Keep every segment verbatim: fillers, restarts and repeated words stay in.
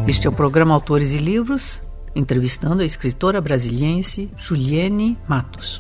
Este é o programa Autores e Livros, entrevistando a escritora brasiliense Juliene Matos.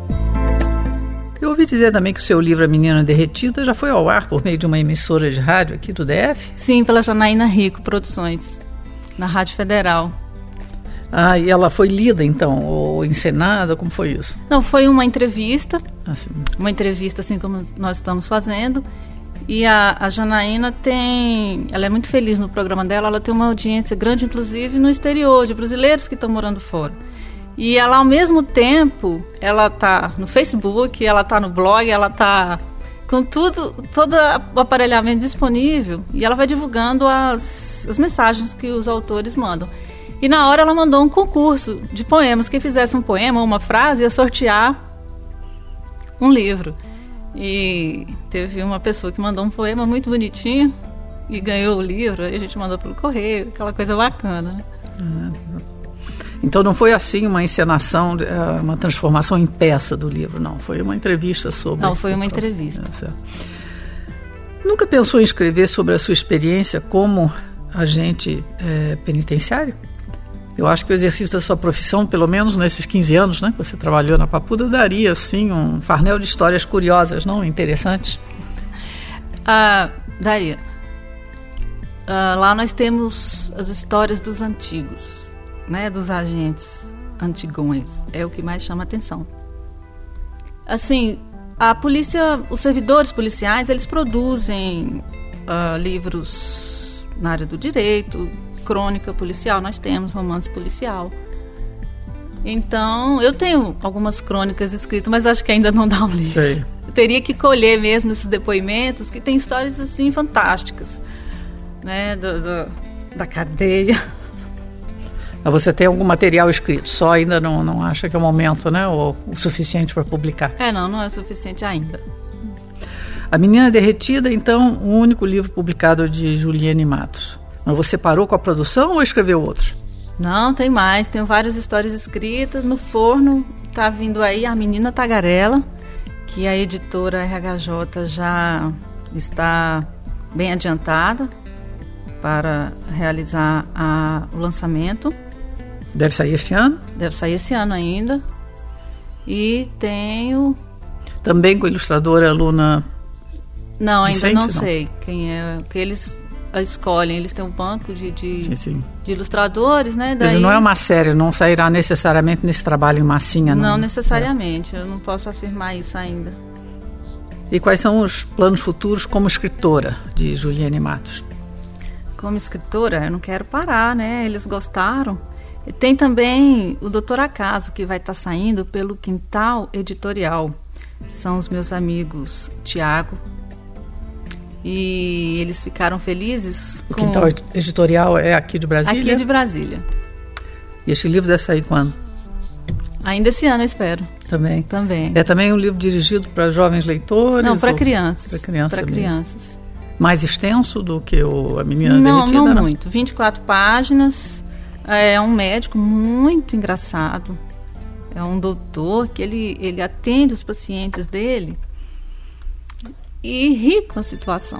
Eu ouvi dizer também que o seu livro A Menina Derretida já foi ao ar por meio de uma emissora de rádio aqui do D F? Sim, pela Janaína Rico Produções, na Rádio Federal. Ah, e ela foi lida então, ou encenada, como foi isso? Não, foi uma entrevista, assim. uma entrevista assim como nós estamos fazendo. E a, a Janaína tem, ela é muito feliz no programa dela, ela tem uma audiência grande, inclusive, no exterior, de brasileiros que estão morando fora. E ela, ao mesmo tempo, ela está no Facebook, ela está no blog, ela está com tudo, todo o aparelhamento disponível, e ela vai divulgando as, as mensagens que os autores mandam. E na hora ela mandou um concurso de poemas, quem fizesse um poema ou uma frase ia sortear um livro. E teve uma pessoa que mandou um poema muito bonitinho e ganhou o livro, aí a gente mandou pelo correio, aquela coisa bacana, né? Uhum. Então não foi assim uma encenação, uma transformação em peça do livro, não, foi uma entrevista sobre... Não, foi uma entrevista. É, Nunca pensou em escrever sobre a sua experiência como agente é, penitenciário? Eu acho que o exercício da sua profissão, pelo menos nesses quinze anos, né, que você trabalhou na Papuda, daria, assim, um farnel de histórias curiosas, não? Interessantes? Ah, daria. Ah, lá nós temos as histórias dos antigos, né, dos agentes antigões. É o que mais chama atenção. Assim, a polícia, os servidores policiais, eles produzem ah, livros na área do direito, crônica policial, nós temos romance policial. Então, eu tenho algumas crônicas escritas, mas acho que ainda não dá um livro. Sei. Eu teria que colher mesmo esses depoimentos, que tem histórias assim fantásticas, né, do, do, da cadeia. Você tem algum material escrito, só ainda não, não acha que é o momento, né, ou o suficiente para publicar? É, não, não é o suficiente ainda. A Menina Derretida, então, o único livro publicado de Juliene Matos. Mas você parou com a produção ou escreveu outros? Não, tem mais. Tenho várias histórias escritas. No forno está vindo aí A Menina Tagarela, que a editora R H J já está bem adiantada para realizar a, o lançamento. Deve sair este ano? Deve sair esse ano ainda. E tenho... Também com a ilustradora Luna Não, ainda Vicente, não, não sei quem é, que eles... escolhem, eles têm um banco de, de, sim, sim. de ilustradores, né? Daí... Mas não é uma série, não sairá necessariamente nesse trabalho em massinha, não? Não necessariamente, é. Eu não posso afirmar isso ainda. E quais são os planos futuros como escritora de Juliene Matos? Como escritora, eu não quero parar, né? Eles gostaram. E tem também o Doutor Acaso, que vai estar saindo pelo Quintal Editorial. São os meus amigos Tiago, e eles ficaram felizes o com... Quintal Editorial é aqui de Brasília? Aqui de Brasília. E este livro deve sair quando? Ainda esse ano, eu espero. Também? Também. É também um livro dirigido para jovens leitores? Não, para ou... crianças. Para crianças. Para crianças. Mais extenso do que o A Menina não, Derretida? Não, não, muito. vinte e quatro páginas. É um médico muito engraçado. É um doutor que ele, ele atende os pacientes dele e ri com a situação.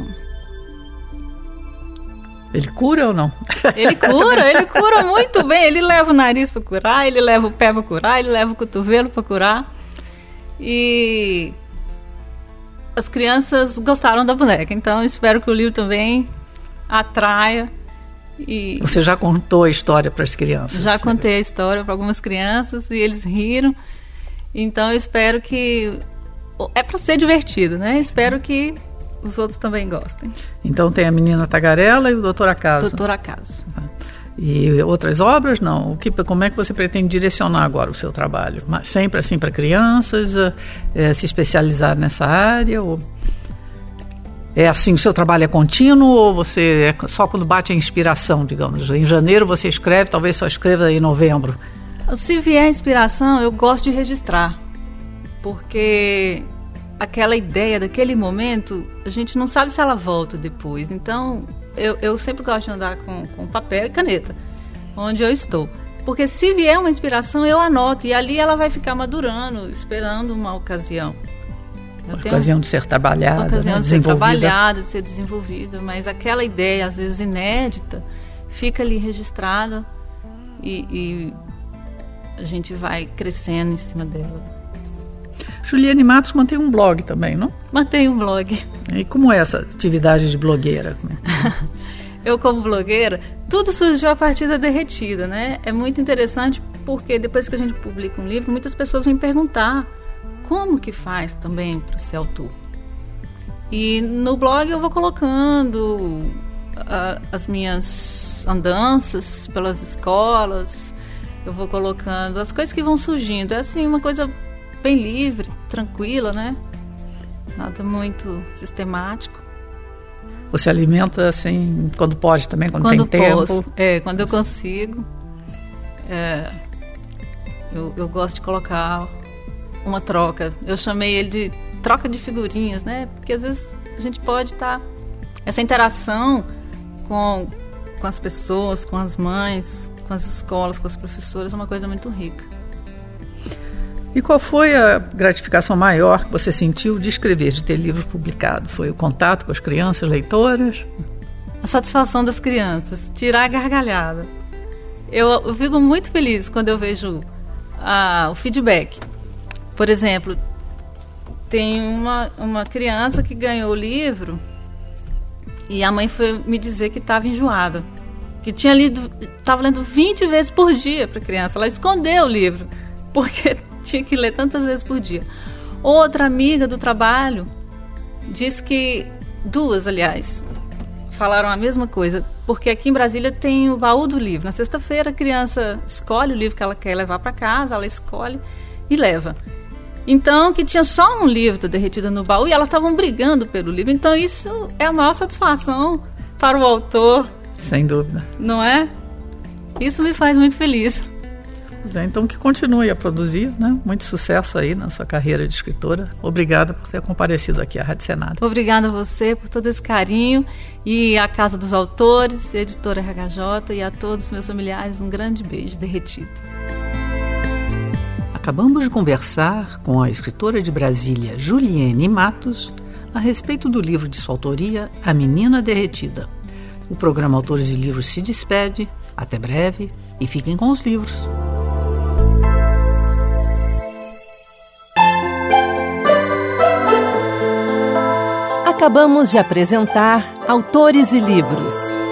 Ele cura ou não? Ele cura, ele cura muito bem. Ele leva o nariz para curar, ele leva o pé para curar, ele leva o cotovelo para curar. E as crianças gostaram da boneca, então espero que o livro também atraia. E você já contou a história para as crianças? Já contei a história para algumas crianças e eles riram. Então eu espero que... É para ser divertido, né? Espero que os outros também gostem. Então tem A Menina Tagarela e o Doutor Acaso. Doutor Acaso. E outras obras, não? O que, como é que você pretende direcionar agora o seu trabalho? Sempre assim para crianças? É, se especializar nessa área? Ou... É assim, o seu trabalho é contínuo ou você é só quando bate a inspiração, digamos? Em janeiro você escreve, talvez só escreva em novembro. Se vier inspiração, eu gosto de registrar. Porque aquela ideia daquele momento, a gente não sabe se ela volta depois. Então, eu, eu sempre gosto de andar com, com papel e caneta, onde eu estou. Porque se vier uma inspiração, eu anoto. E ali ela vai ficar madurando, esperando uma ocasião. Uma ocasião de ser trabalhada, uma ocasião né? de ser trabalhada, de ser desenvolvida. Mas aquela ideia, às vezes inédita, fica ali registrada e, e a gente vai crescendo em cima dela. Juliane Matos mantém um blog também, não? Mantém um blog. E como é essa atividade de blogueira? Eu, como blogueira, tudo surgiu a partir da Derretida, né? É muito interessante porque depois que a gente publica um livro, muitas pessoas vêm perguntar como que faz também para ser autor. E no blog eu vou colocando uh, as minhas andanças pelas escolas, eu vou colocando as coisas que vão surgindo. É assim, uma coisa bem livre, tranquila, né? Nada muito sistemático. Você alimenta assim, quando pode também, quando, quando tem posso. tempo? É, quando eu consigo. É, eu, eu gosto de colocar uma troca. Eu chamei ele de troca de figurinhas, né? Porque às vezes a gente pode estar... Tá, essa interação com, com as pessoas, com as mães, com as escolas, com as professoras, é uma coisa muito rica. E qual foi a gratificação maior que você sentiu de escrever, de ter livro publicado? Foi o contato com as crianças, leitoras? A satisfação das crianças, tirar a gargalhada. Eu, eu fico muito feliz quando eu vejo ah, o feedback. Por exemplo, tem uma, uma criança que ganhou o livro e a mãe foi me dizer que estava enjoada, que tinha lido, estava lendo vinte vezes por dia para a criança. Ela escondeu o livro, porque tinha que ler tantas vezes por dia. Outra amiga do trabalho disse que, duas aliás, falaram a mesma coisa, porque aqui em Brasília tem o baú do livro. Na sexta-feira a criança escolhe o livro que ela quer levar para casa, ela escolhe e leva. Então, que tinha só um livro da Derretida no baú e elas estavam brigando pelo livro. Então, isso é a maior satisfação para o autor. Sem dúvida. Não é? Isso me faz muito feliz. É, então que continue a produzir, né? Muito sucesso aí na sua carreira de escritora. Obrigada por ter comparecido aqui à Rádio Senado. Obrigada a você por todo esse carinho e à Casa dos Autores, a Editora R H J e a todos os meus familiares, um grande beijo derretido. Acabamos de conversar com a escritora de Brasília, Juliane Matos, a respeito do livro de sua autoria, A Menina Derretida. O programa Autores e Livros se despede. Até breve e fiquem com os livros. Acabamos de apresentar Autores e Livros.